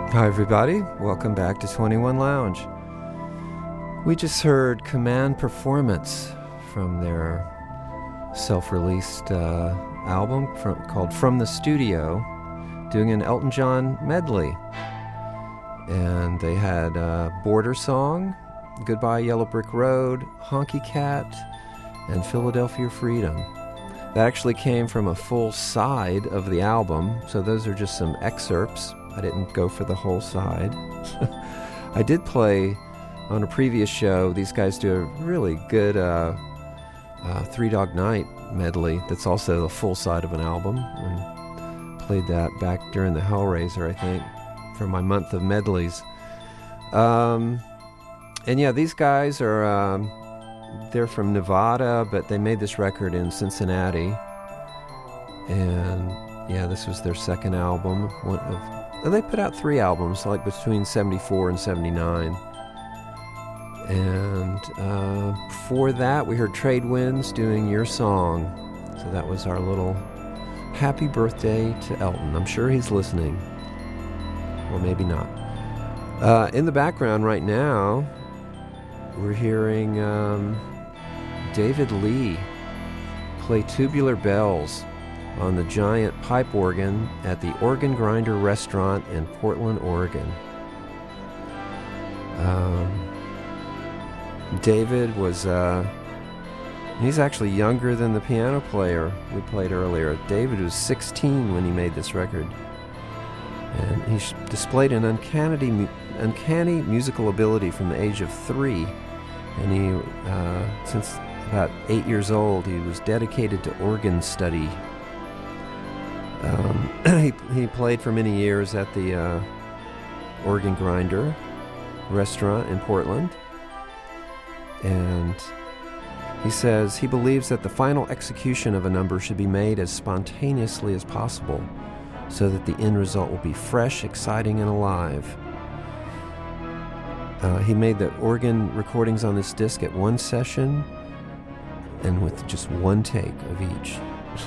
Hi everybody, welcome back to 21 Lounge. We just heard Command Performance from their self-released album called From the Studio, doing an Elton John medley. And they had Border Song, Goodbye Yellow Brick Road, Honky Cat, and Philadelphia Freedom. That actually came from a full side of the album, so those are just some excerpts. I didn't go for the whole side. I did play on a previous show. These guys do a really good Three Dog Night medley that's also the full side of an album. And played that back during the Hellraiser, I think, for my month of medleys. And yeah, these guys are, they're from Nevada, but they made this record in Cincinnati. And yeah, this was their second album. They put out 3 albums, like between 74 and 79. And before that, we heard Trade Winds doing Your Song. So that was our little happy birthday to Elton. I'm sure he's listening. Or maybe not. In the background right now, we're hearing David Lee play Tubular Bells on the giant pipe organ at the Organ Grinder restaurant in Portland, Oregon. David was, he's actually younger than the piano player we played earlier. David was 16 when he made this record. And he displayed an uncanny musical ability from the age of 3. And he, since about 8 years old, he was dedicated to organ study. He played for many years at the Organ Grinder restaurant in Portland. And he says he believes that the final execution of a number should be made as spontaneously as possible so that the end result will be fresh, exciting, and alive. He made the organ recordings on this disc at one session and with just one take of each.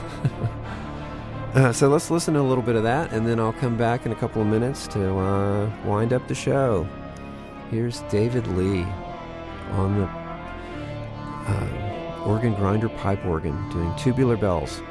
So let's listen to a little bit of that, and then I'll come back in a couple of minutes to wind up the show. Here's David Lee on the Organ Grinder pipe organ doing Tubular Bells.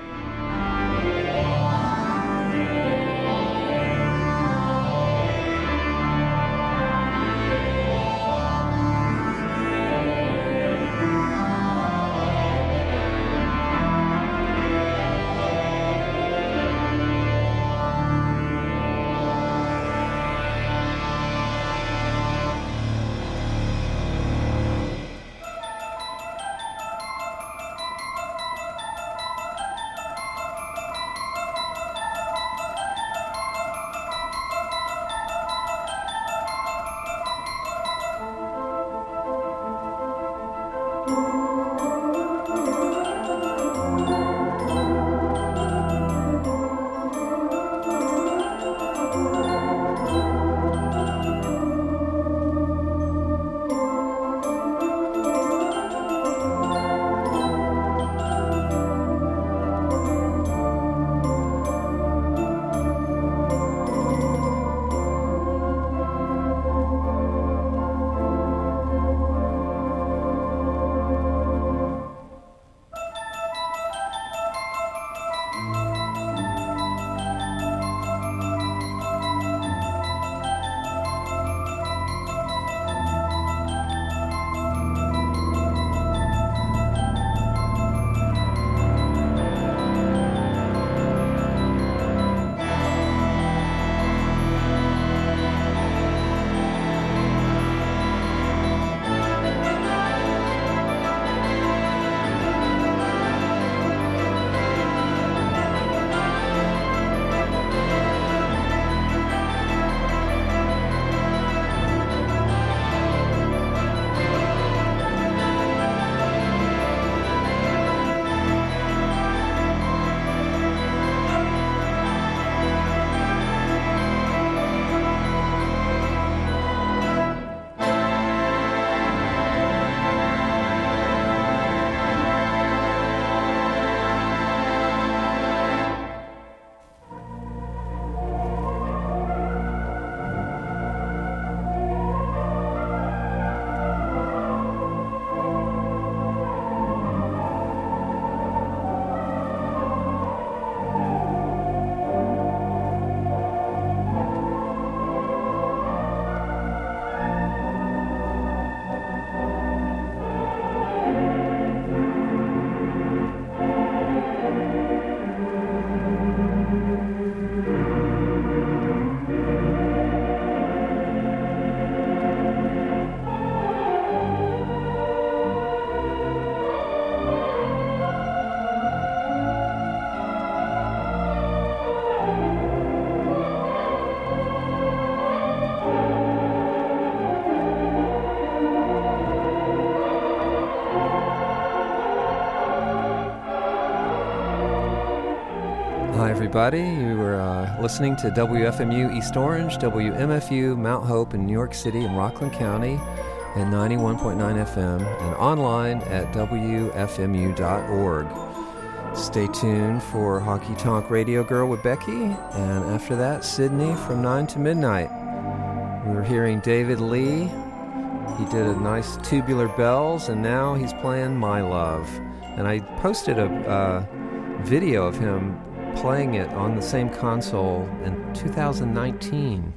Hi, everybody. You were listening to WFMU East Orange, WMFU Mount Hope in New York City and Rockland County at 91.9 FM and online at WFMU.org. Stay tuned for Honky Tonk Radio Girl with Becky, and after that, Sydney from 9 to midnight. We were hearing David Lee. He did a nice Tubular Bells, and now he's playing My Love. And I posted a video of him playing it on the same console in 2019.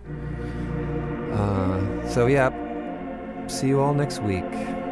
So yeah, see you all next week.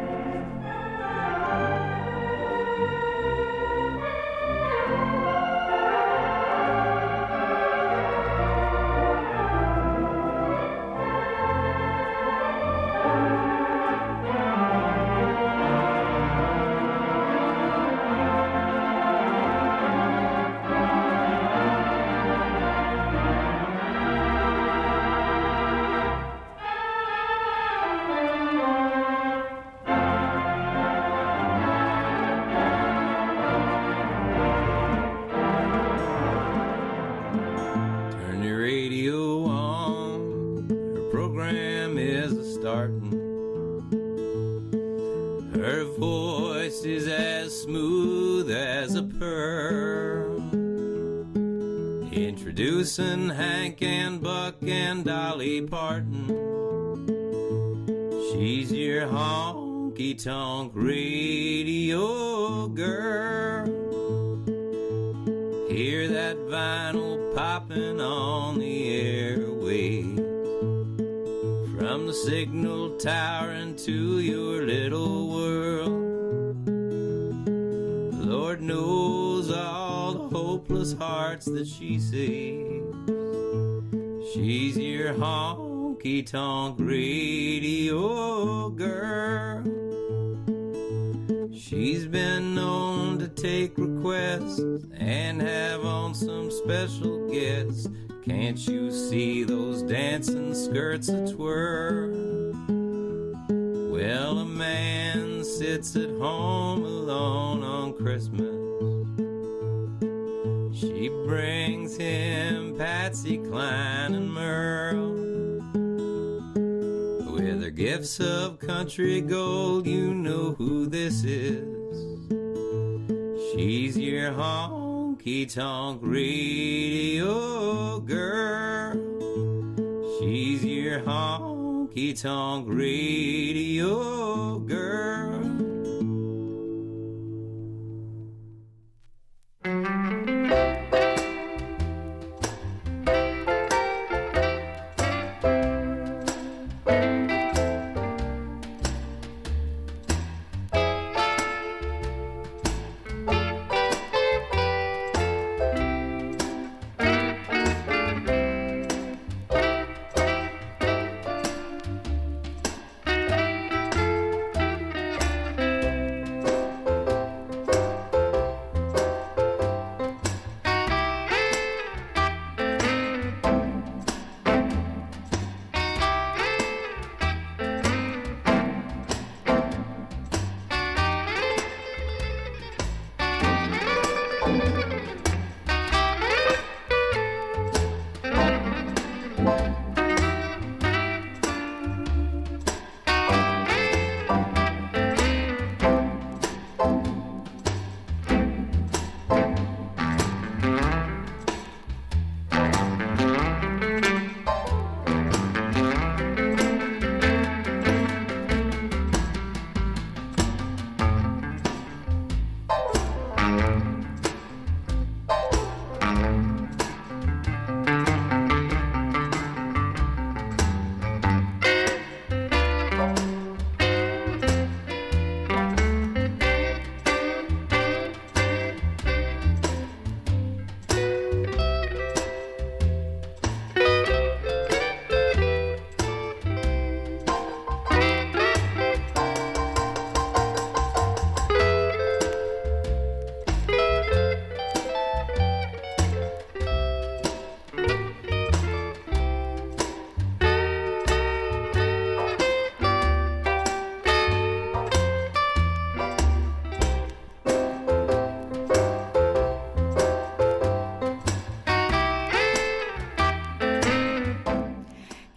Introducing Hank and Buck and Dolly Parton. She's your honky-tonk radio girl. Hear that vinyl popping on the airwaves, from the signal tower into your little world. Lord knows all the hopeless hearts that she saves. She's your honky-tonk radio girl. She's been known to take requests and have on some special guests. Can't you see those dancing skirts a twirl? Well, a man sits at home alone on Christmas. She brings him Patsy Cline and Merle. With her gifts of country gold, you know who this is. She's your honky-tonk radio girl. She's your honky-tonk radio girl.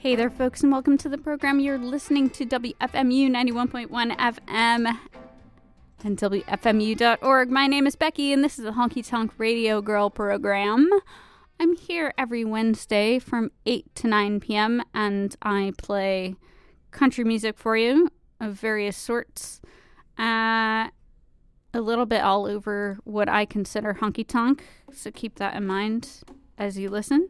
Hey there, folks, and welcome to the program. You're listening to WFMU 91.1 FM and WFMU.org. My name is Becky, and this is the Honky Tonk Radio Girl program. I'm here every Wednesday from 8 to 9 p.m., and I play country music for you of various sorts. A little bit all over what I consider honky tonk, so keep that in mind as you listen.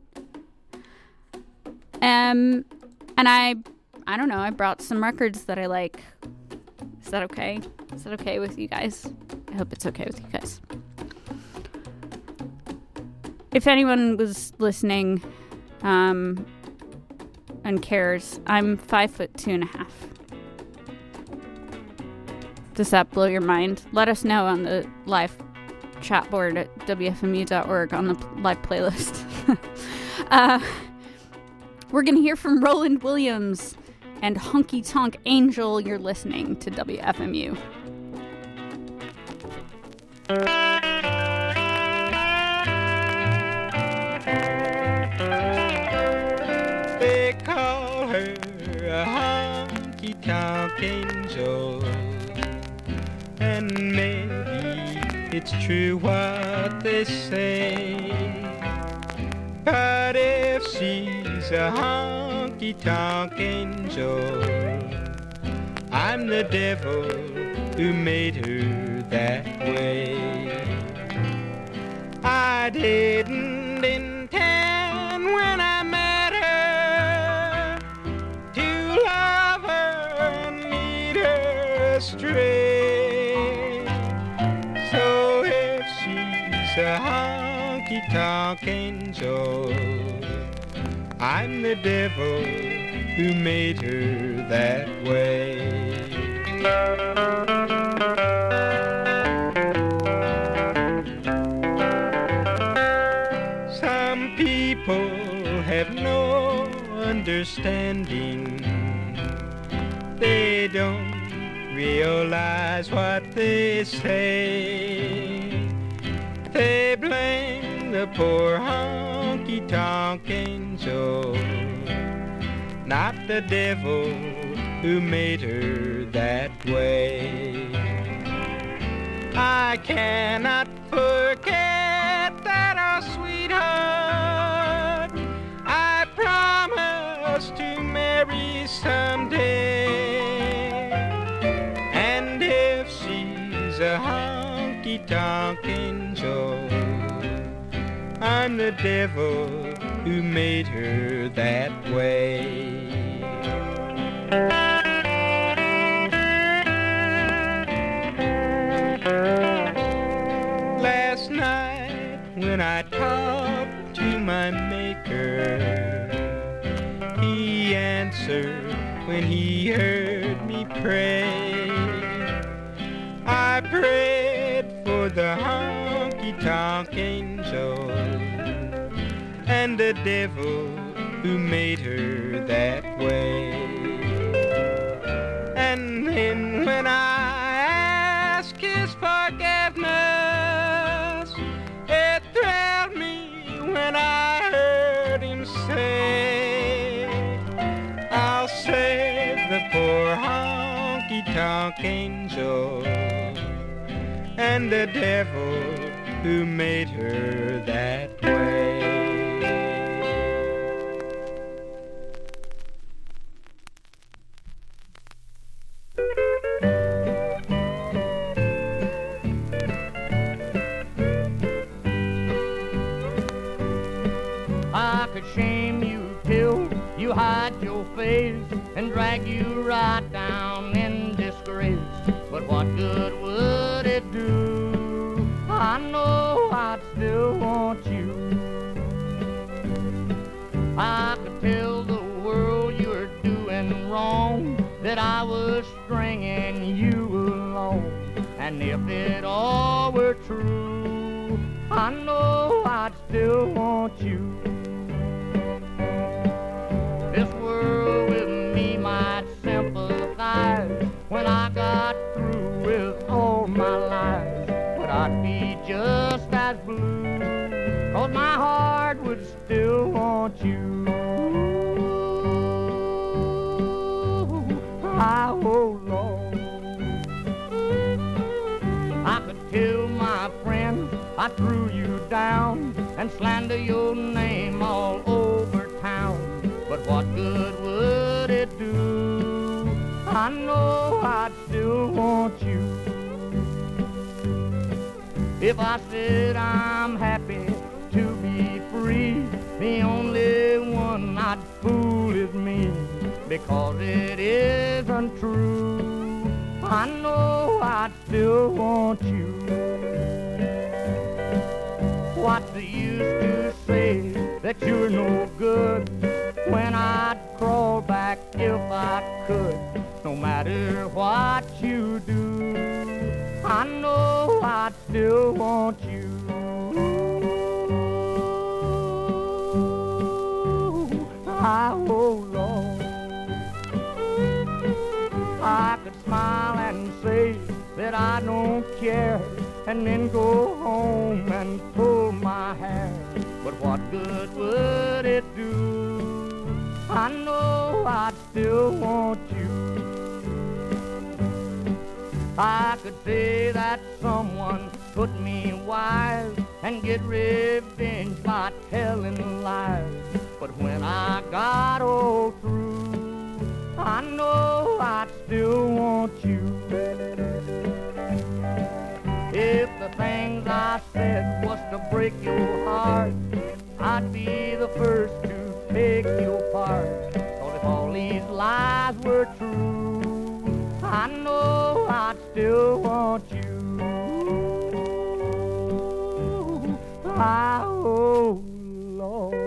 And I don't know, I brought some records that I like. Is that okay? Is that okay with you guys? I hope it's okay with you guys. If anyone was listening, and cares, I'm 5'2.5". Does that blow your mind? Let us know on the live chat board at WFMU.org on the live playlist. We're going to hear from Roland Williams and Honky Tonk Angel. You're listening to WFMU. They call her a honky tonk angel, and maybe it's true what they say. But if she's a honky-tonk angel, I'm the devil who made her that way. I didn't intend when I met her to love her and lead her astray. So if she's a honky-tonk angel, I'm the devil who made her that way. Some people have no understanding. They don't realize what they say. They blame the poor honky-tonk angel, not the devil who made her that way. I cannot forget that our sweetheart I promised to marry someday. And if she's a honky-tonk angel, I'm the devil who made her that way. Last night when I talked to my maker, he answered when he heard me pray. I prayed for the honky-tonk angel and the devil who made her that way. And then when I asked his forgiveness, it thrilled me when I heard him say, I'll save the poor honky-tonk angel and the devil who made her that way. I could shame you till you hide your face and drag you right down in disgrace. But what good would it do? I know I'd still want you. I could tell the world you were doing wrong, that I was stringing you along. And if it all were true, I know I'd still want you. This world with me might sympathize when I got through with all my lies, but I'd be just as blue, 'cause my heart would still want you. oh Lord. I could tell my friends I threw you down and slander your name all over town, but what good would it do? I know I'd still want you. If I said I'm happy to be free, the only one I'd fool is me, because it isn't true. I know I'd still want you. What's the use to say that you're no good when I'd crawl back if I could, no matter what you do? I know I'd still want you. Oh Lord, I could smile and say that I don't care, and then go home and pull my hair, but what good would it do? I know I'd still want you. I could say that someone put me wise and get revenge by telling lies, but when I got all through, I know I'd still want you. If the things I said was to break your heart, I'd be the first to take your part. Cause if all these lies were true, I know I'd still want you. Oh Lord.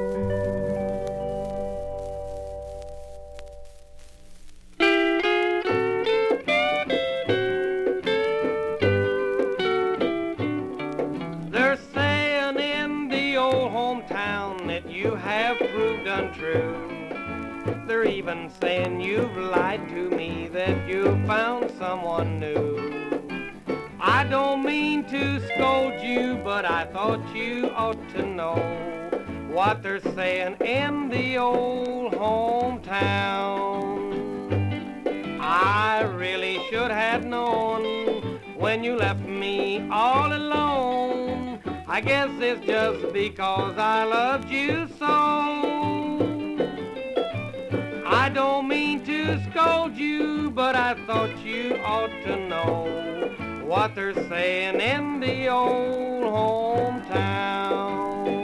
They're saying in the old hometown that you have proved untrue. They're even saying you've lied to me, that you found someone new. I don't mean to scold you, but I thought you ought to know what they're saying in the old hometown. I really should have known when you left me all alone. I guess it's just because I loved you so. I don't mean to scold you, but I thought you ought to know what they're saying in the old hometown.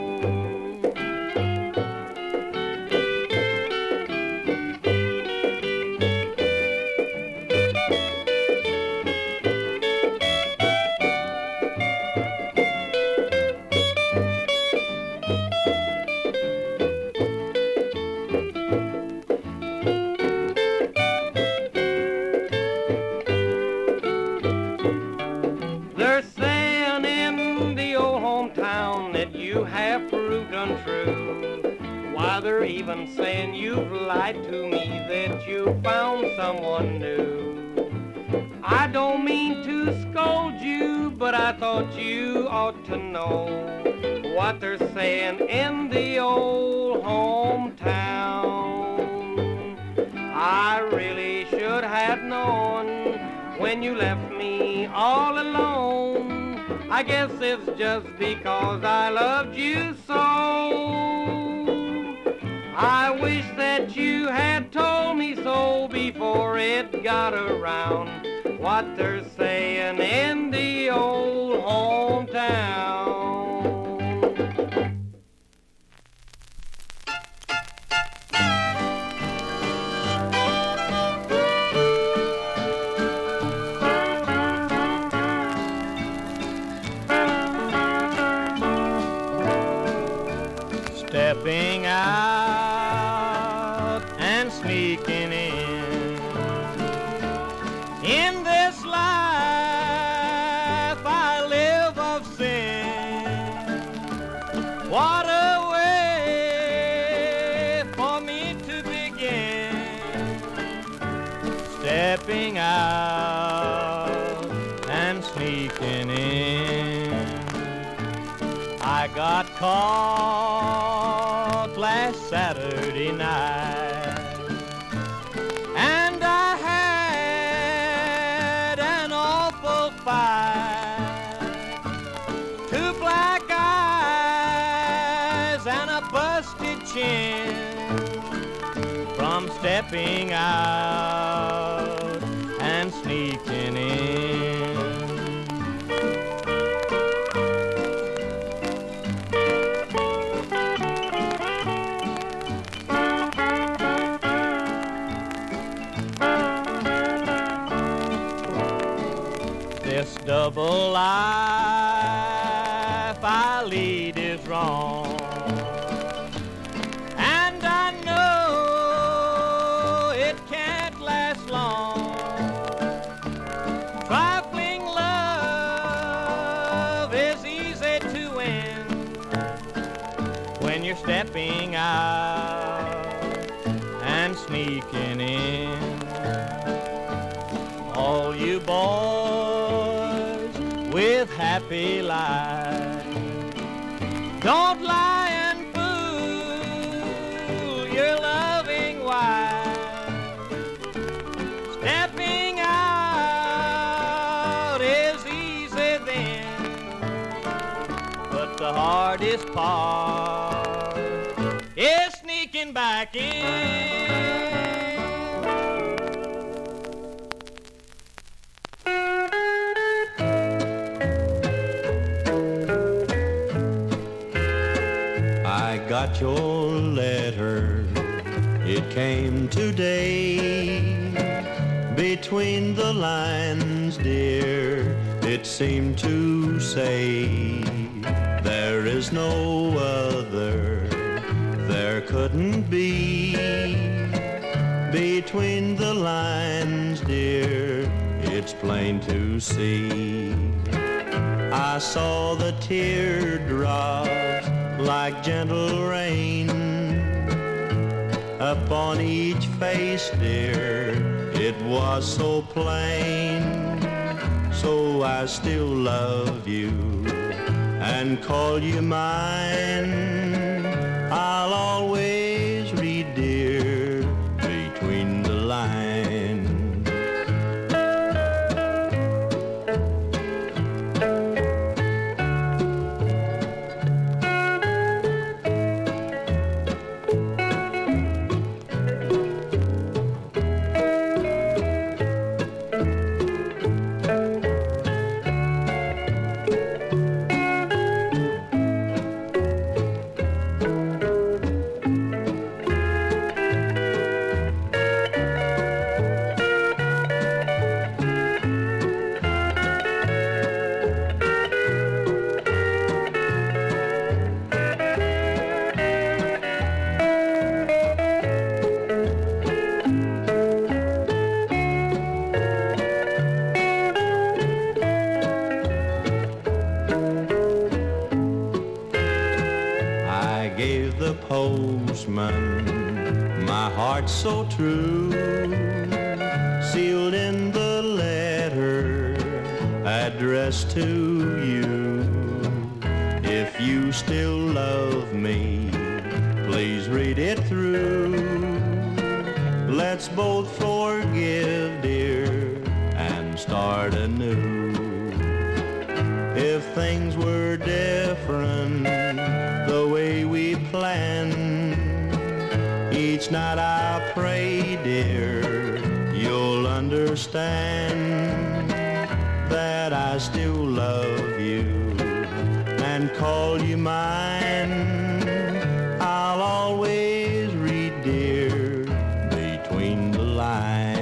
Why, they're even saying you've lied to me, that you found someone new. I don't mean to scold you, but I thought you ought to know what they're saying in the old hometown. I really should have known when you left me all alone. I guess it's just because I loved you so. I wish that you had told me so before it got around what they're saying in the old hometown. Stepping out and sneaking in this life I live of sin. What a way for me to begin. Stepping out and sneaking in. I got caught last Saturday night, and I eyes and a busted chin from stepping out and sneaking in. This double life I lead is wrong, and I know it can't last long. Trifling love is easy to win when you're stepping out and sneaking in. All you boys with happy lives, don't lie and fool your loving wife. Stepping out is easy then, but the hardest part is sneaking back in. Got your letter, it came today. Between the lines, dear, it seemed to say there is no other, there couldn't be. Between the lines, dear, it's plain to see. I saw the teardrops like gentle rain upon each face, dear, it was so plain. So I still love you and call you mine. I'll always read, dear, between the lines. My heart so true, sealed in the letter addressed to you. If you still love me, please read it through. Let's both forgive, dear, and start anew. If things were different the way we planned, each night I pray, dear, you'll understand that I still love you and call you mine. I'll always read, dear, between the lines.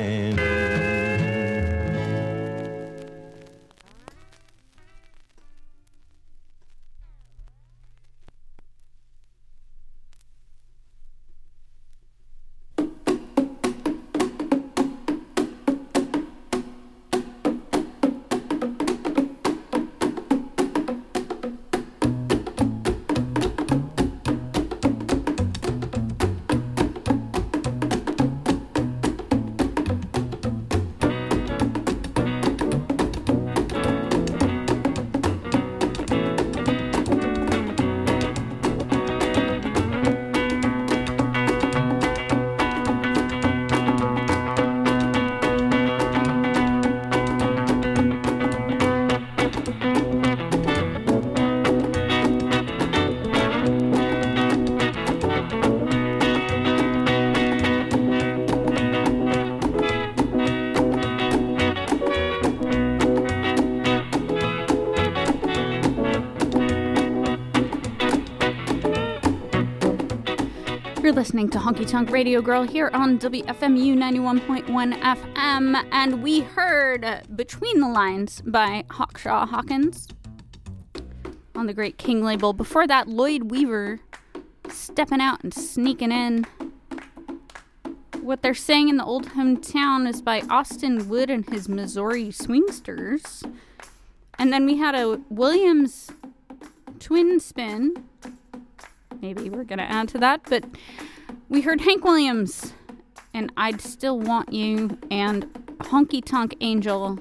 You're listening to Honky Tonk Radio Girl here on WFMU 91.1 FM, and we heard Between the Lines by Hawkshaw Hawkins on the Great King label. Before that, Lloyd Weaver, Stepping Out and Sneaking In. What They're Saying in the Old Hometown is by Austin Wood and his Missouri Swingsters. And then we had a Williams twin spin. Maybe we're going to add to that, but we heard Hank Williams and I'd Still Want You and Honky Tonk Angel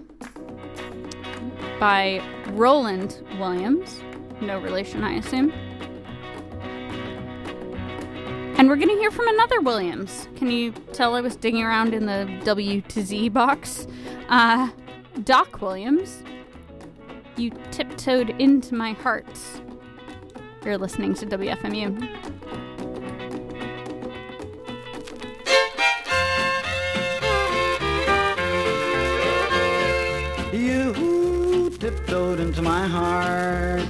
by Roland Williams. No relation, I assume. And we're going to hear from another Williams. Can you tell I was digging around in the W to Z box? Doc Williams. You Tiptoed Into My Heart. You're listening to WFMU. You tiptoed into my heart.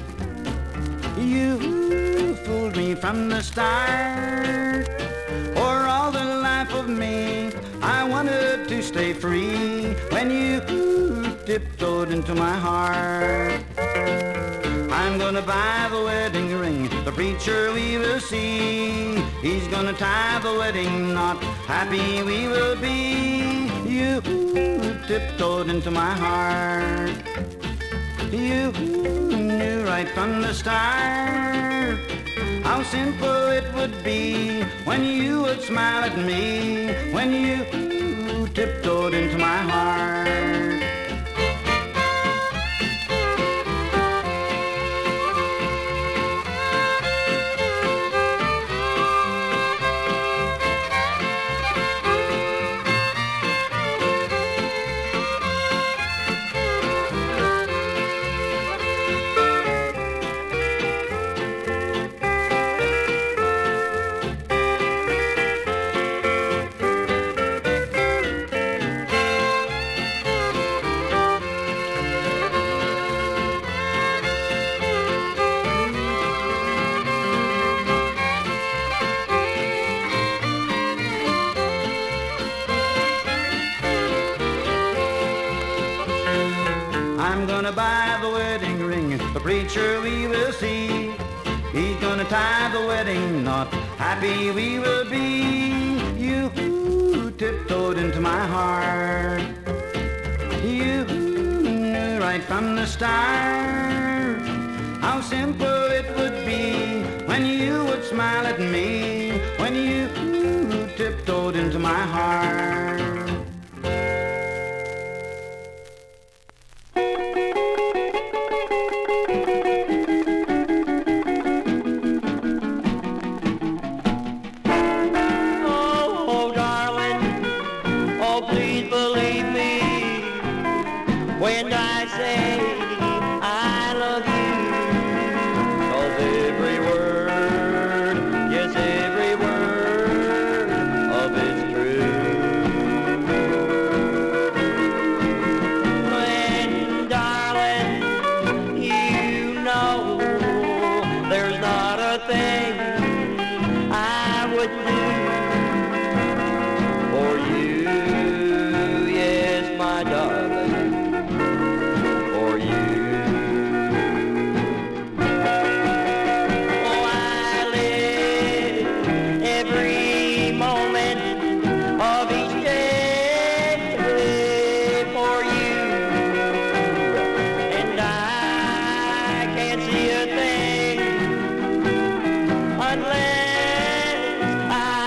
You fooled me from the start. For all the life of me, I wanted to stay free when you tiptoed into my heart. I'm gonna buy the wedding ring, the preacher we will see. He's gonna tie the wedding knot, happy we will be. You tiptoed into my heart. You knew right from the start how simple it would be when you would smile at me, when you tiptoed into my heart. Buy the wedding ring, the preacher we will see. He's gonna tie the wedding knot, happy we will be. You tiptoed into my heart. You knew right from the start how simple it would be when you would smile at me, when you tiptoed into my heart. Unless I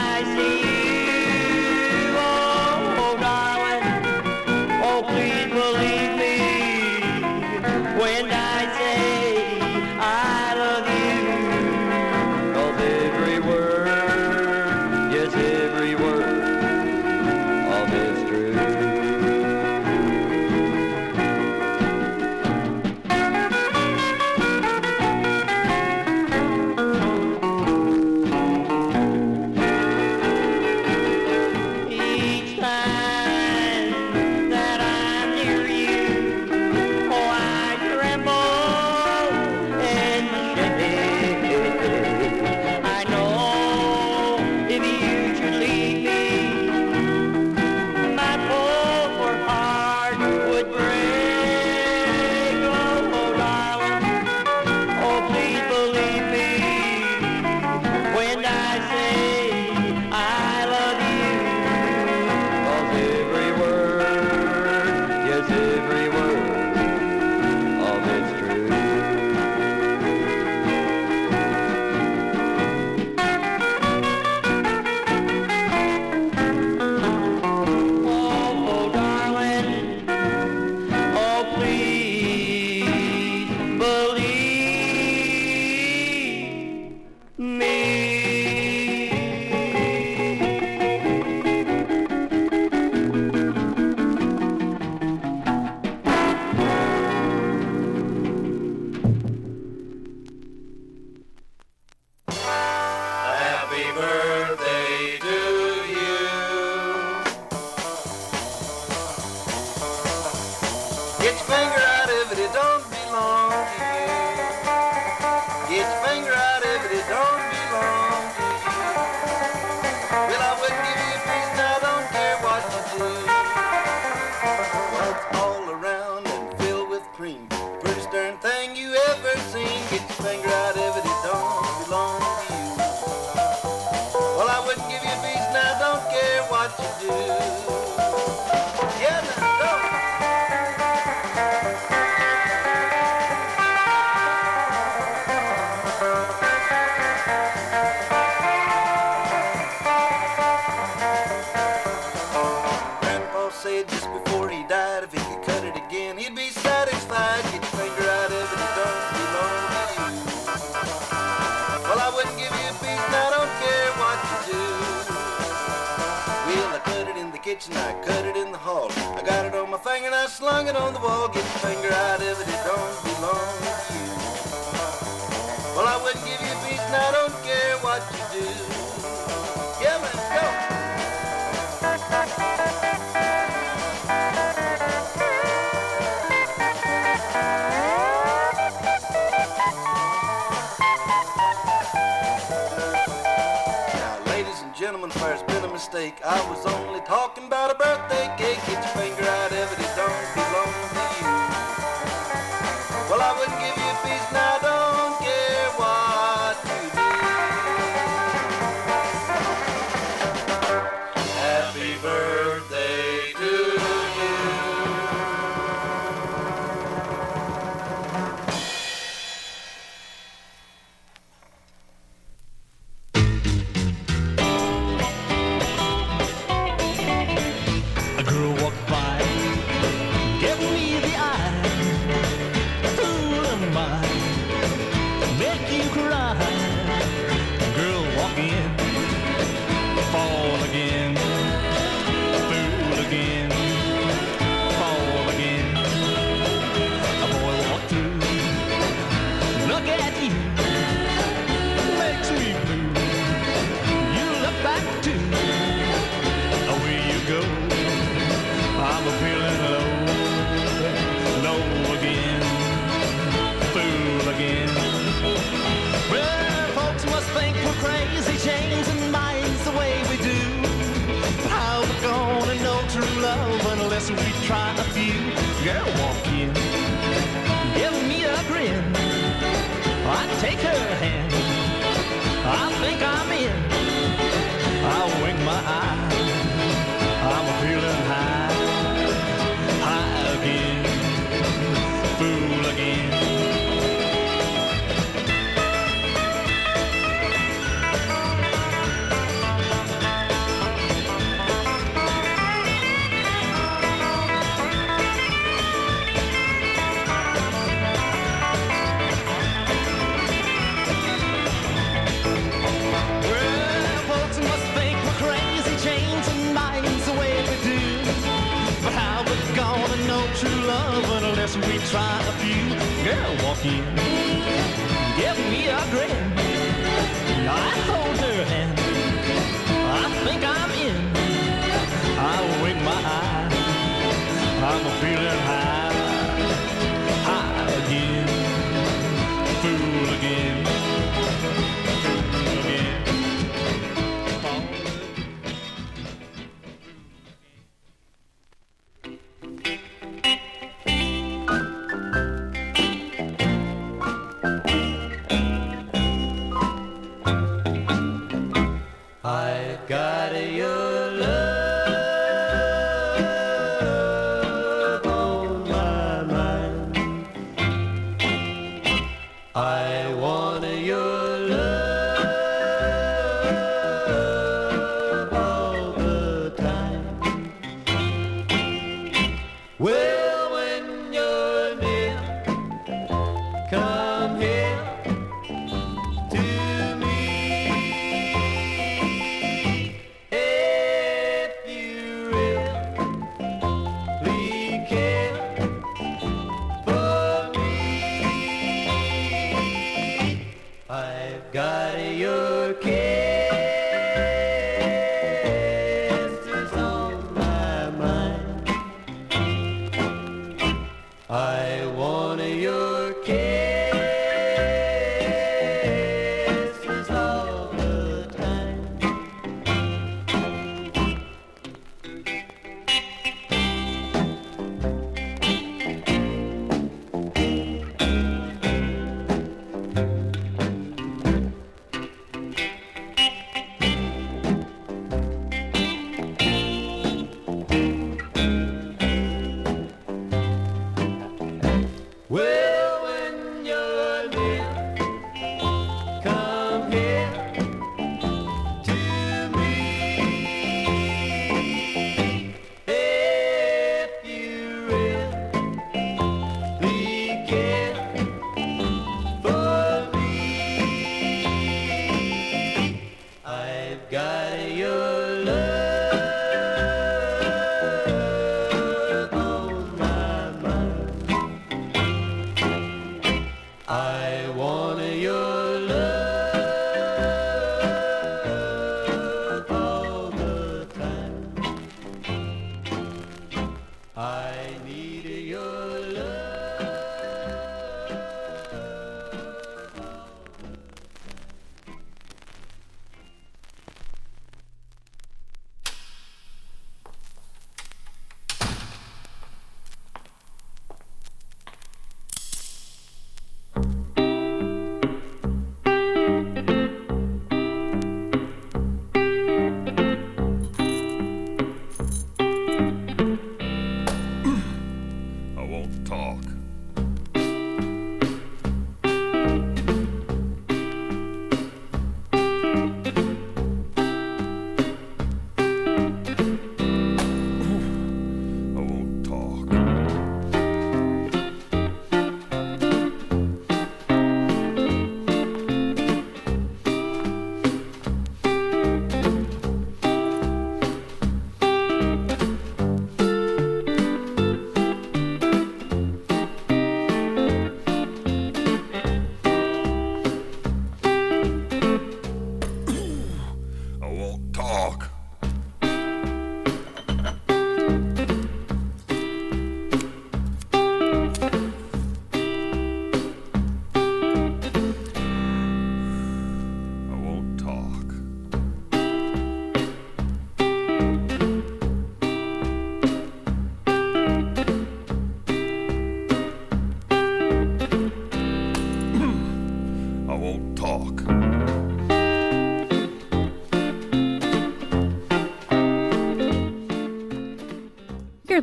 wouldn't give you a piece, and I don't care what you do. Yeah, now go. Grandpa said just before he died, if he could cut it again, he'd be satisfied. Get your finger out of it, it don't belong to you. Well, I wouldn't give you a piece, and I don't care what you do. Well, I cut it in the kitchen, I cut it in the hall. I got it on my finger and I slung it on the wall. Get your finger out of it, it don't belong to you. Well, I wouldn't give you a piece, and I don't care what you do. Yeah, man, go. Gentlemen, there's been a mistake. I was only talking about a birthday cake. Get your finger out of it, it don't belong to you. Well, I wouldn't give you a piece, and I don't care what you do. Happy birthday to you. Unless we try a few. Girl, walk in, give me a grin. I take her hand, I think I'm in. I wink my eye, I'm feeling high. High again, fool again. True love unless we try a few. Girl, walk in, give me a grin. I hold her hand, I think I'm in. I wink my eye, I'm feeling high. High again, fool again.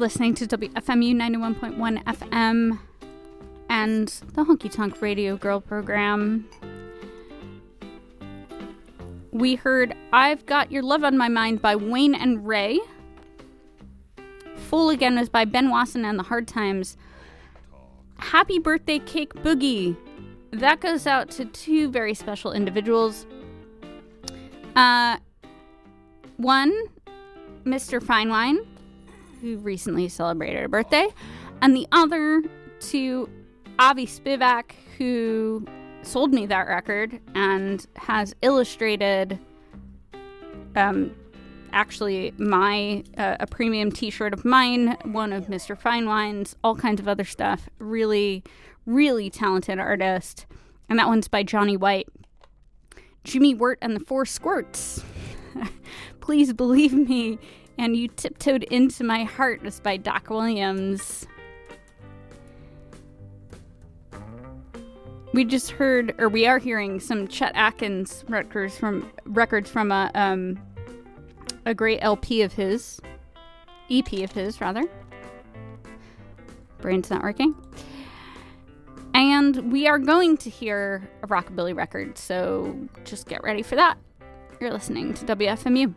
listening to WFMU 91.1 FM and the Honky Tonk Radio Girl program. We heard I've Got Your Love on My Mind by Wayne and Ray. Fool Again was by Ben Wasson and the Hard Times. Happy Birthday Cake Boogie. That goes out to two very special individuals. One, Mr. Finewine, who recently celebrated a birthday, and the other to Avi Spivak, who sold me that record and has illustrated actually my a premium t-shirt of mine, one of Mr. Finewine's, all kinds of other stuff. Really, really talented artist. And that one's by Johnny White. Jimmy Wirt and the Four Squirts. Please Believe Me. And You Tiptoed Into My Heart was by Doc Williams. We just heard, or we are hearing, some Chet Atkins records from a great LP of his, EP of his, rather. Brain's not working. And we are going to hear a rockabilly record, so just get ready for that. You're listening to WFMU.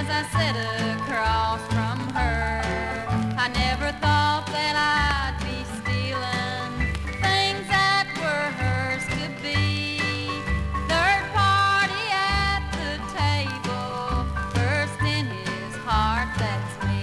as I sit across from her. I never thought that I'd be stealing things that were hers to be. Third party at the table, first in his heart, that's me.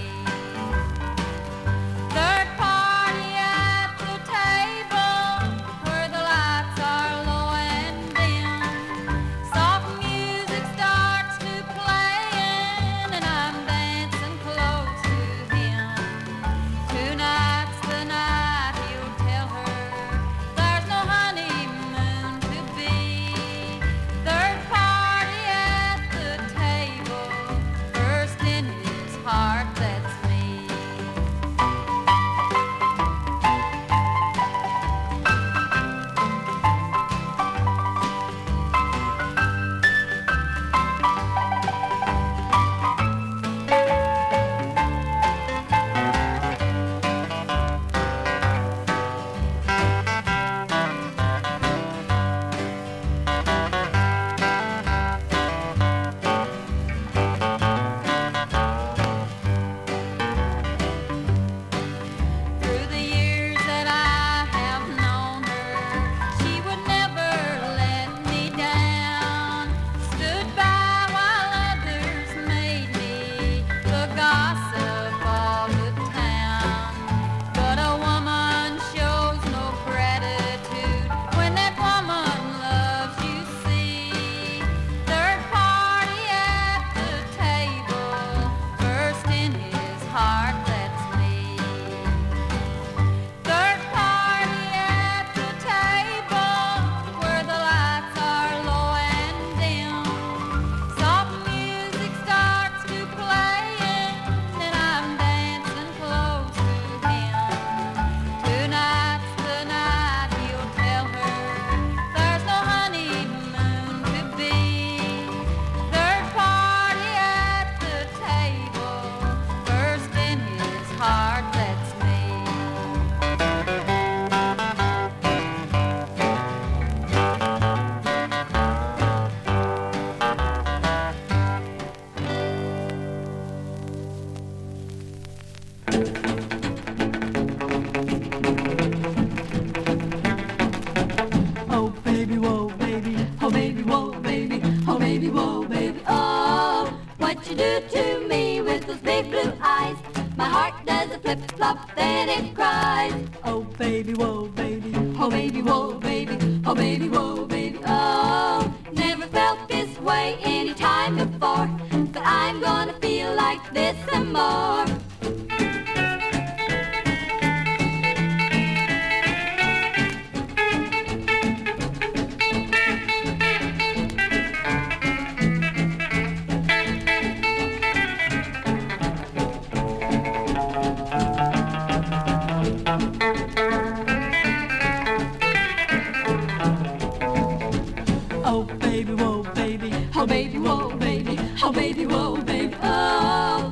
Third party at the table, where the lights are low and dim. Soft music starts to playing, and I'm dancing close to him. Tonight's the night, he'll tell her there's no honeymoon to be. Third party at the table, first in his heart, that's me. Through the years that I have known her, she would never let me down. Stood by while others made me the gossip of the town. But a woman shows no gratitude when that woman loves, you see. Third party at the table, first in his heart, that's me. Third party at the table, where the lights are low and dim. Soft music starts to playing, and I'm dancing close to him. Tonight's the night, he'll tell her there's no honeymoon to be. Third party at the table, first in his heart, that's me. Oh baby, whoa baby, oh baby, whoa baby, oh baby, whoa baby, oh. What you do to me with those big blue eyes? My heart does a flip flop, then it cries. Oh baby, whoa baby, Oh baby, whoa baby, oh baby, whoa baby, oh. Never felt this way any time before, but I'm gonna feel like this some more. oh baby, whoa baby, Oh baby, whoa baby, oh baby, whoa baby, oh.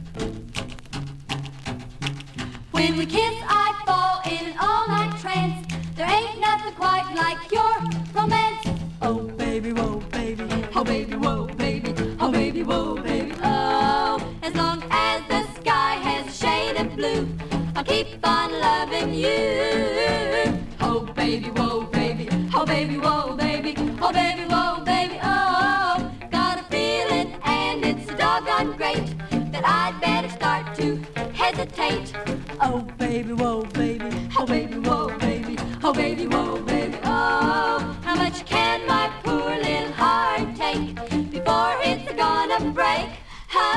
When we kiss, I fall in an all-night trance. There ain't nothing quite like your romance. oh baby, whoa baby, Oh baby, whoa baby, oh baby, whoa baby, oh. As long as the sky has a shade of blue, I'll keep on loving you. Oh baby, whoa baby, oh baby, whoa baby, oh baby, whoa baby, oh. Got a feeling and it's so doggone great that I'd better start to hesitate. oh baby, whoa baby, Oh baby, whoa baby, oh baby, whoa baby, oh. How much can my poor little heart take before it's gonna break, huh?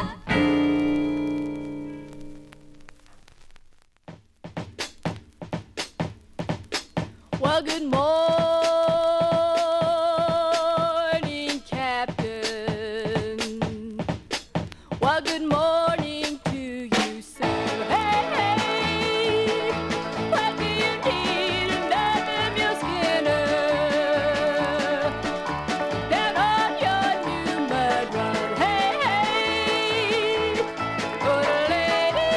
Well, good morning, Captain. Well, good morning to you, sir. Hey, hey, what do you need? Nothing, your Skinner. Down on your new mud run. Hey, hey, good lady.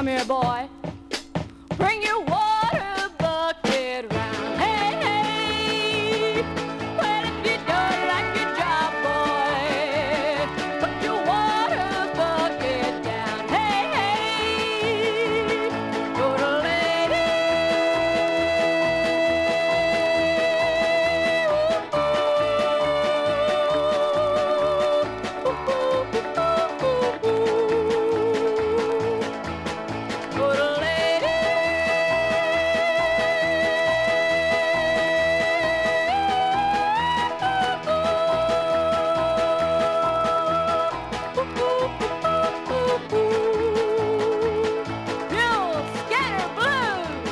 here, boy. Bring your water bucket round. Hey, hey. Well, if you don't like your job, boy, put your water bucket down. Hey, hey. Go to lady. Go to lady. Mule Scanner Blues.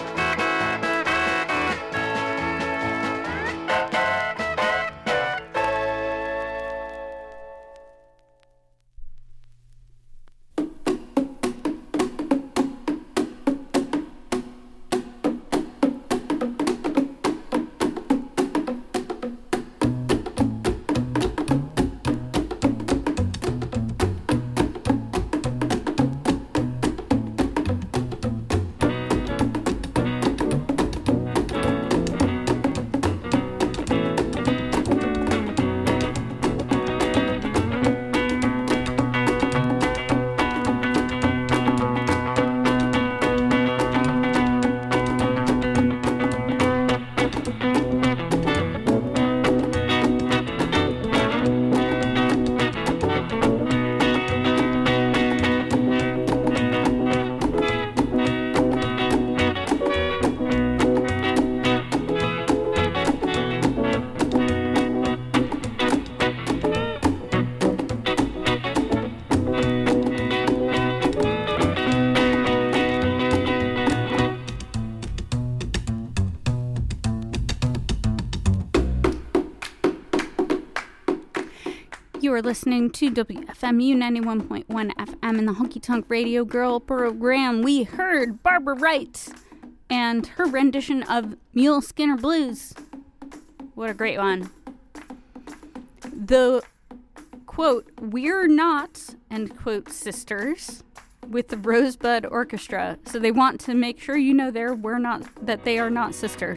You are listening to WFMU 91.1 FM in the Honky Tonk Radio Girl program. We heard Barbara Wright and her rendition of Mule Skinner Blues. What a great one. The quote, "We're not," end quote, sisters with the Rosebud Orchestra. So they want to make sure you know that they are not sisters.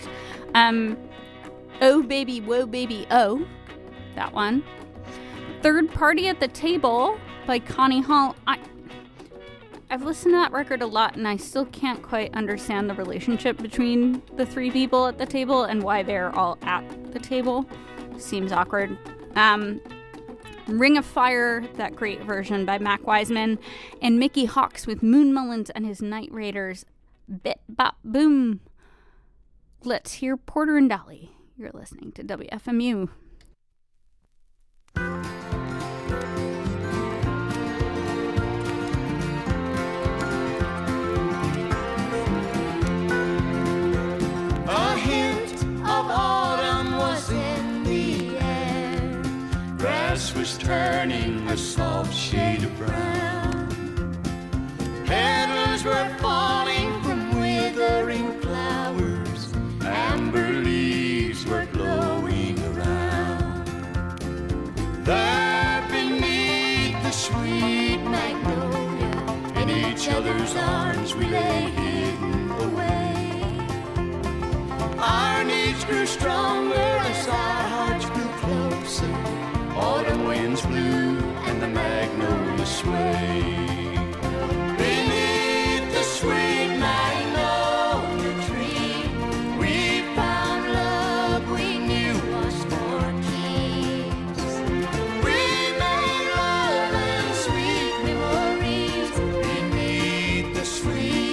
Oh Baby, Whoa Baby, Oh. That one. Third Party at the Table by Connie Hall. I've listened to that record a lot and I still can't quite understand the relationship between the three people at the table and why they're all at the table. Seems awkward. Ring of Fire, that great version by Mac Wiseman, and Mickey Hawks with Moon Mullins and his Night Raiders. Bit Bop Boom. Let's hear Porter and Dolly. You're listening to WFMU. A hint of autumn was in the air. Grass was turning a soft shade of brown. Petals were falling from withering flowers. Amber leaves were blowing around. There beneath the sweet magnolia, in each other's arms we lay hidden away. Our needs grew stronger as our hearts grew closer. Autumn winds blew and the magnolias swayed. Beneath the sweet magnolia tree, we found love we knew was for keeps. We made love and sweet memories beneath the sweet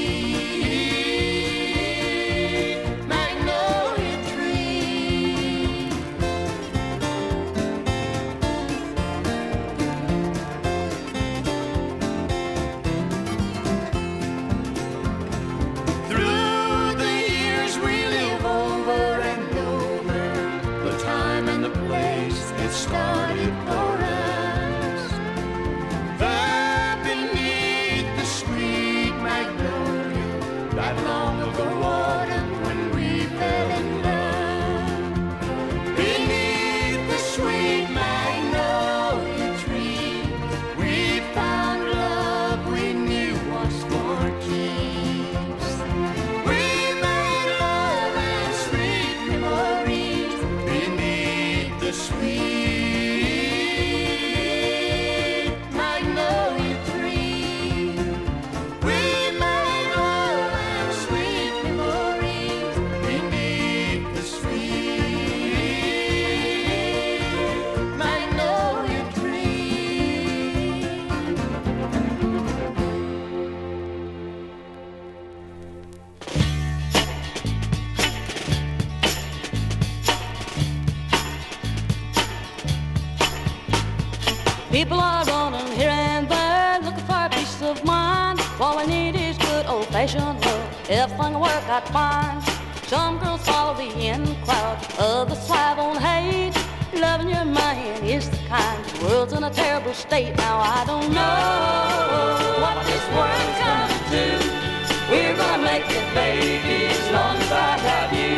People are running here and there looking for a peace of mind. All I need is good old-fashioned love. If I can work out fine. Some girls follow the in crowd, others thrive on hate. Loving your man is the kind. The world's in a terrible state. Now I don't know what this world's gonna do. We're gonna make it, baby, as long as I have you.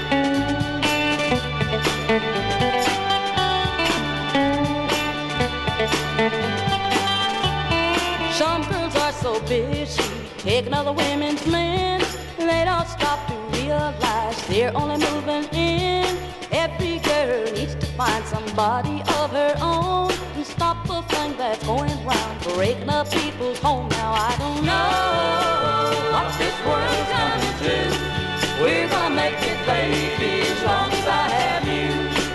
Some girls are so busy taking other women's men, they don't stop to realize they're only moving in. Every girl needs to find somebody of her own and stop the thing that's going round, breaking up people's home. Now I don't know what this world's gonna do. We're gonna make it, baby, as long as I have you.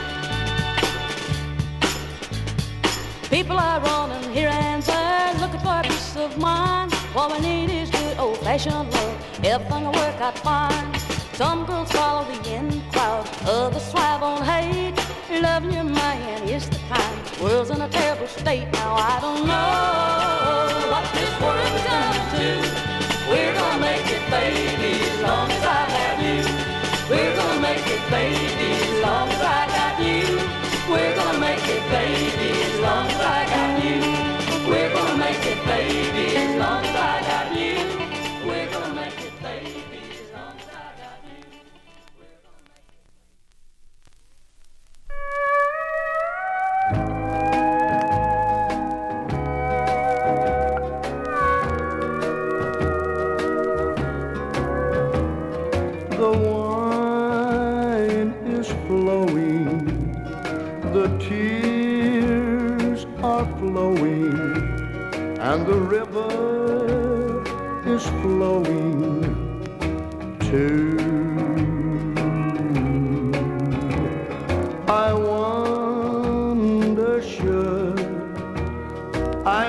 People are running here and there looking for a peace of mind. All we need is good old-fashioned love. Everything will work out fine. Some girls follow the in crowd, others thrive on hate. Loving your man is the kind. The world's in a terrible state. Now I don't know what this world's gonna do. We're gonna make it, baby, as long as I have you. We're gonna make it, baby, as long as I got you. We're gonna make it, baby, as long as I got you. We're gonna make it, baby, as long as I got you. We're gonna make it, baby, as long as I got you. The wine is flowing, the tears are flowing, and the river is flowing too. I wonder, should I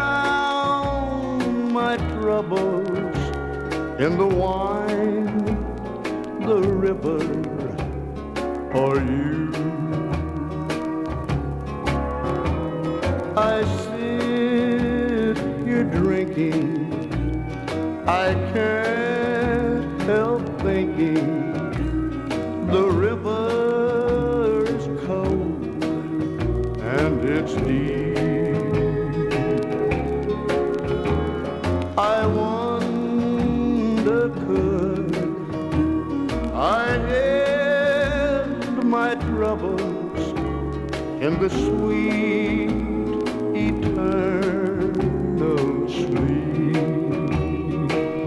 drown my troubles in the wine, the river, or you? I sit here drinking, I can't help thinking the river is cold and it's deep. I wonder, could I end my troubles in the sweet eternal sleep?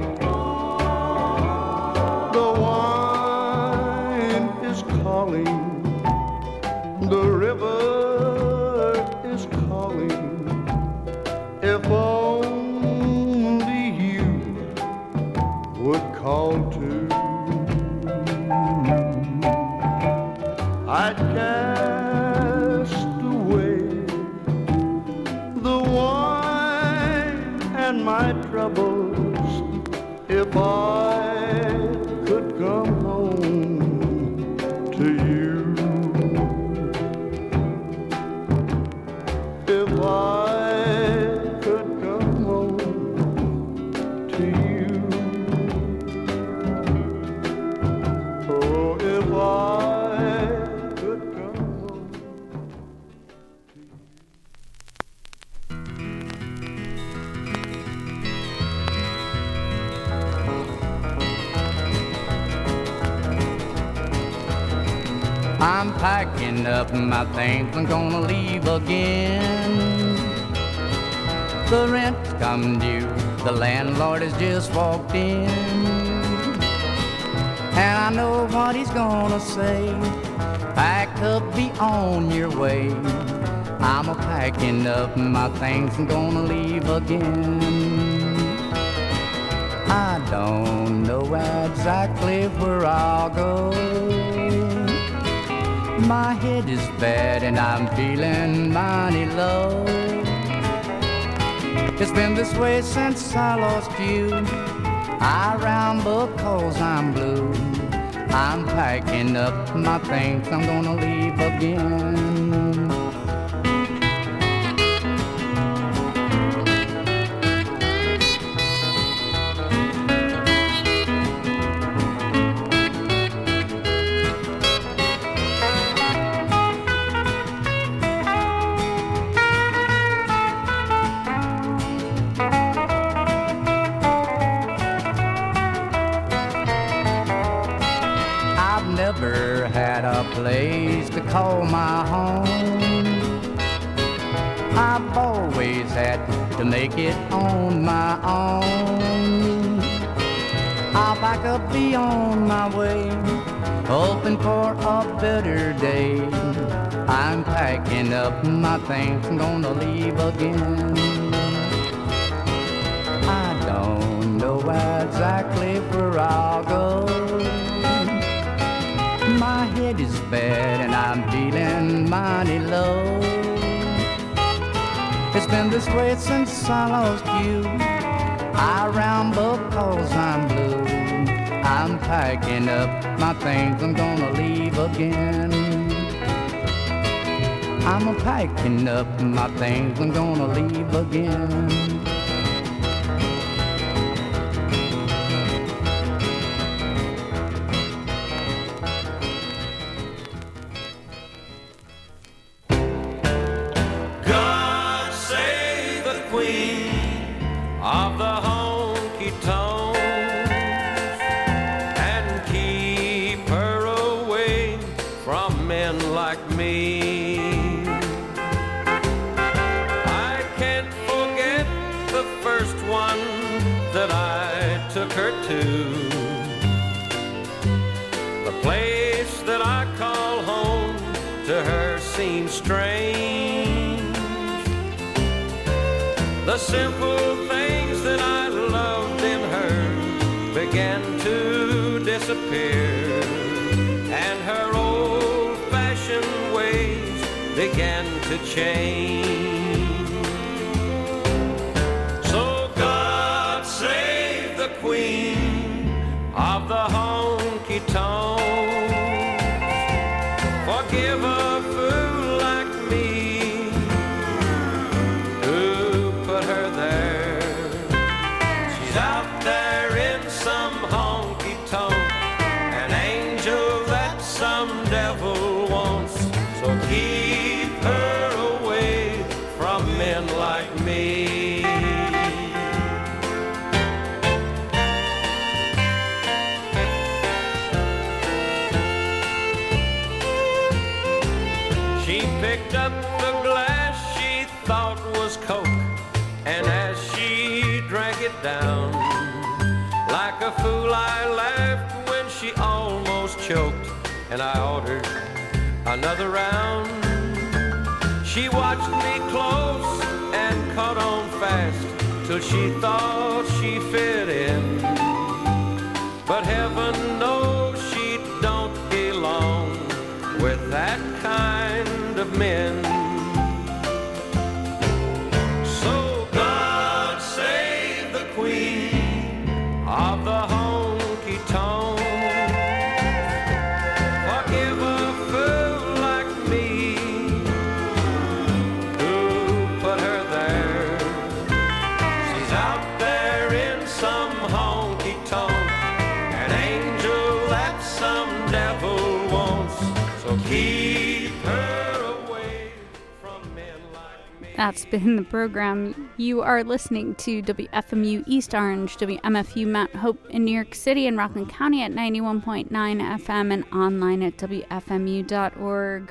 The wine is calling, the river is calling. If only you would call too, I'd cast away the wine and my troubles if I could come home to you. If I could come home to you. Oh, if I could come home to you. I'm packing up my things, I'm gonna leave again. The rent's come due, the landlord has just walked in. And I know what he's gonna say, pack up, be on your way. I'm a-packing up my things, I'm gonna leave again. I don't know exactly where I'll go. My head is bad and I'm feeling mighty low. It's been this way since I lost you. I ramble 'cause I'm blue. I'm packing up my things, I'm gonna leave again. place to call my home. I've always had to make it on my own. I'll pack up, be on my way, hoping for a better day. I'm packing up my things, I'm gonna leave again. I don't know exactly where I'll go. My head is bad and I'm feeling mighty low. It's been this way since I lost you. I ramble 'cause I'm blue. I'm packing up my things, I'm gonna leave again. I'm packing up my things, I'm gonna leave again. God save the queen of the honky-tonks and keep her away from men like me. I can't forget the first one that I took her to. The place that I call home to her seems strange. The simple things that I loved in her began to disappear, and her old-fashioned ways began to change. So God save the queen of the honky-tonks. Forgive a fool like me who put her there. She's out there in some honky-tonk, an angel that some devil wants. So keep her away from men like me. She picked up the glass she thought was Coke, and as she drank it down, like a fool I laughed when she almost choked, and I ordered another round. She watched me close and caught on fast till she thought she fit in, but heaven knows she don't belong with that kind of men. So God save the queen of the honky-tonk. Forgive a fool like me who put her there. She's out there in some honky-tonk, an angel that some devil wants. So keep her away from men like me. That's been the program. You are listening to WFMU East Orange, WMFU Mount Hope in New York City and Rockland County at 91.9 FM and online at WFMU.org.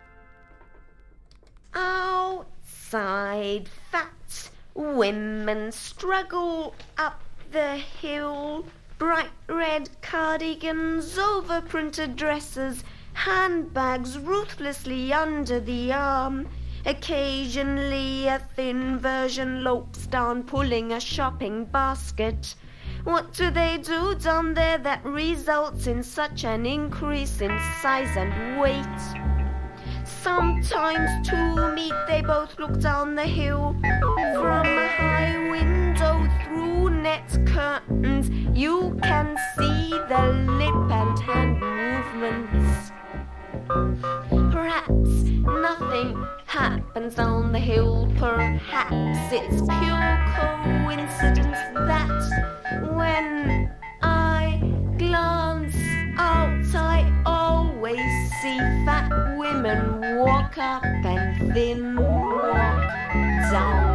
Outside fat women struggle up the hill. Bright red cardigans, over-printed dresses, handbags ruthlessly under the arm. Occasionally a thin version lopes down pulling a shopping basket. What do they do down there that results in such an increase in size and weight? Sometimes to meet they both look down the hill from a high window through net curtains. You can see the lip and hand movements. Perhaps nothing happens on the hill. Perhaps it's pure coincidence that when I glance out I always see fat women walk up and then walk down.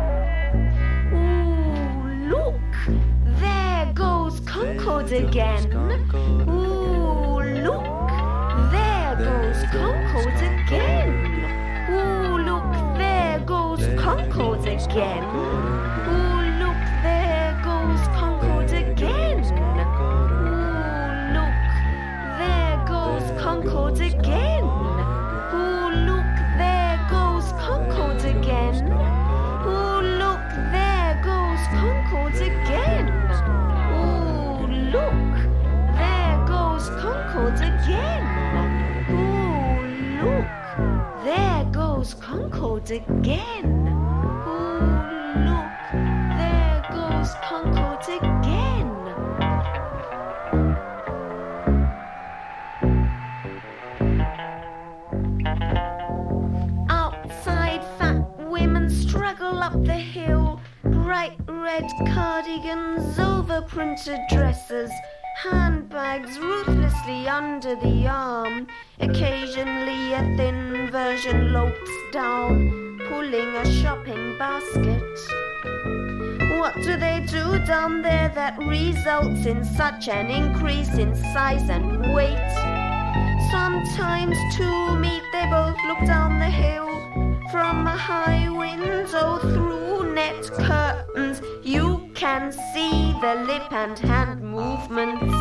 Ooh, look, there goes Concord again. Ooh, look, there goes Concord again. Oh, look, there goes Concord again. Oh, look, there goes Concord again. Oh, look, there goes Concord again. Oh, look, there goes Concord again. Oh, look, there goes Concord again. Oh, look, there goes Concord again. Oh, look, there goes Concord again. Outside, fat women struggle up the hill. Bright red cardigans over printed dresses. Handbags ruthlessly under the arm. Occasionally a thin version lopes down, pulling a shopping basket. What do they do down there that results in such an increase in size and weight? Sometimes to meet they both look down the hill from a high window through net curtains. You can see the lip and hand movements.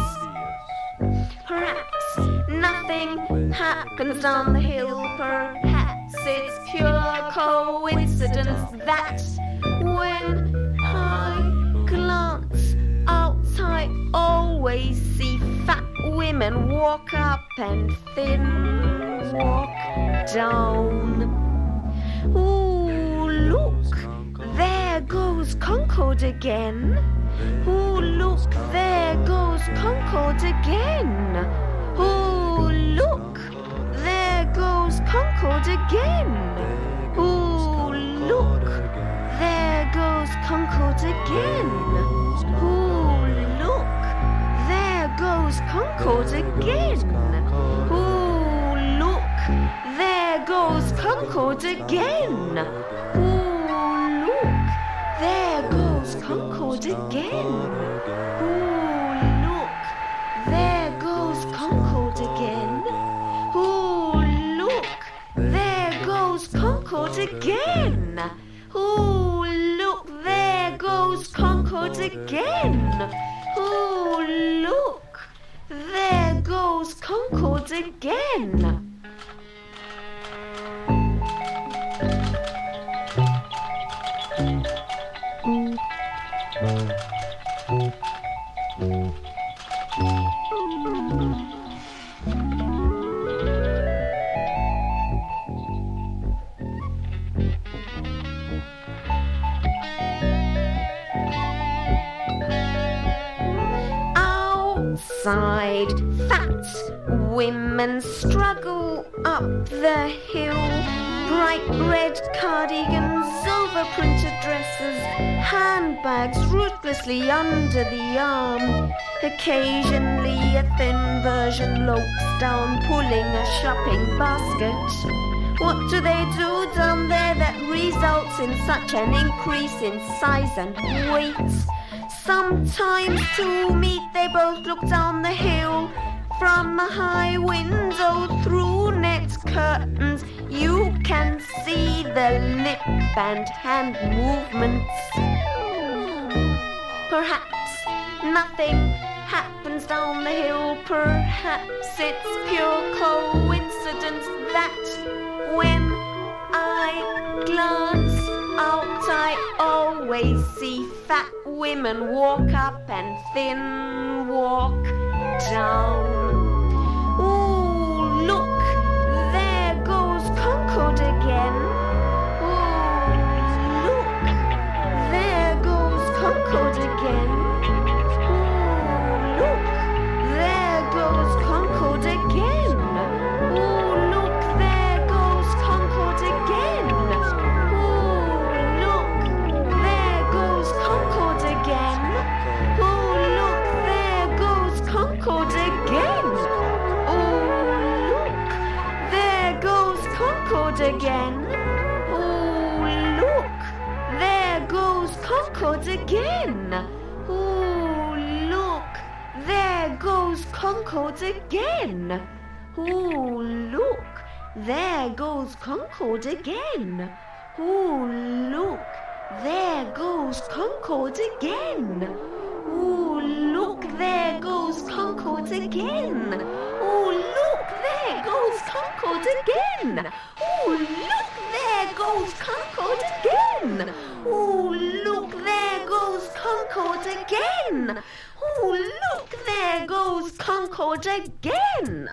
Perhaps nothing happens down the hill. Perhaps it's pure coincidence that when I glance out I always see fat women walk up and thin walk down. Ooh, look, there goes Concord again. Ooh, look, there goes Concord again. Ooh, look, there goes Concord again. Ooh, look, there goes Concord again. Ooh, look, there goes Concord again. Ooh, look, there goes Concord again. Ooh, look, there goes Concord again. Ooh, look, there goes Concord again. Ooh, look, there goes Concord again. Ooh, look, there goes Concord again. Ooh, look, there goes Concord again. Outside, fat women struggle up the hill. Bright red cardigans over printed dresses. Handbags ruthlessly under the arm. Occasionally a thin version lopes down, pulling a shopping basket. What do they do down there that results in such an increase in size and weight? Sometimes to meet they both look down the hill from a high window through net curtains. You can see the lip and hand movements. Perhaps nothing happens down the hill. Perhaps it's pure coincidence that when I glance out I always see fat women walk up and thin walk down. Ooh, look, there goes Concord again. Ooh, look, there goes Concord again. Ooh, look, there goes Concord again. Ooh, look, there goes Concord again. Ooh, look, there goes Concord again. Ooh, look, there goes Concord again. Ooh, look, there goes Concord again. Ooh, look, there goes Concord again. Ooh, look, there goes Concord again. Ooh, look, there goes Concord again. Ooh, look, goes Concord again. Oh, look, there goes Concord again. Oh, look, there goes Concord again. Oh, look, there goes Concord again. Oh, look, there goes Concord again. Oh, look, there goes Concord again.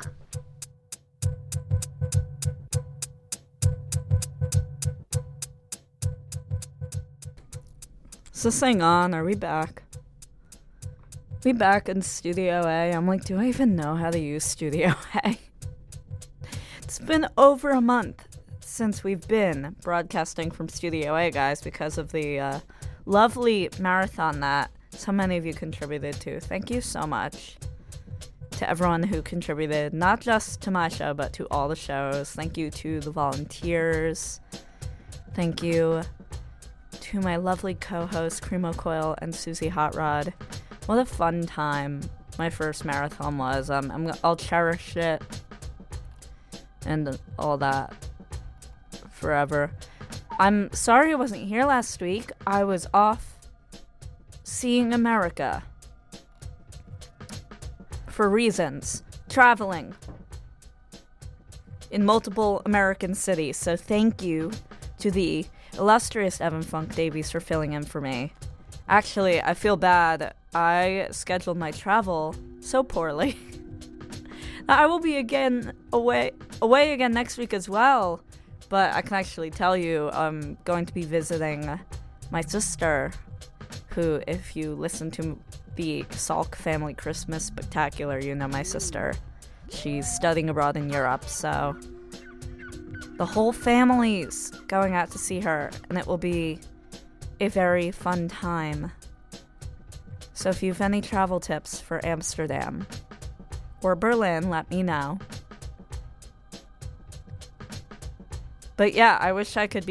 Is this thing on? Are we back? We back in Studio A. I'm like, do I even know how to use Studio A? It's been over a month since we've been broadcasting from Studio A, guys, because of the lovely marathon that so many of you contributed to. Thank you so much to everyone who contributed, not just to my show, but to all the shows. Thank you to the volunteers. Thank you to my lovely co-hosts, Cremo Coil and Susie Hot Rod. What a fun time my first marathon was. I'll cherish it and all that forever. I'm sorry I wasn't here last week. I was off seeing America for reasons. Traveling in multiple American cities. So thank you to the illustrious Evan Funk Davies for filling in for me. Actually, I feel bad. I scheduled my travel so poorly. I will be away again next week as well, but I can actually tell you I'm going to be visiting my sister, who, if you listen to the Salk Family Christmas Spectacular, you know my sister. She's studying abroad in Europe, so the whole family's going out to see her, and it will be a very fun time. So if you have any travel tips for Amsterdam or Berlin, let me know. But yeah, I wish I could be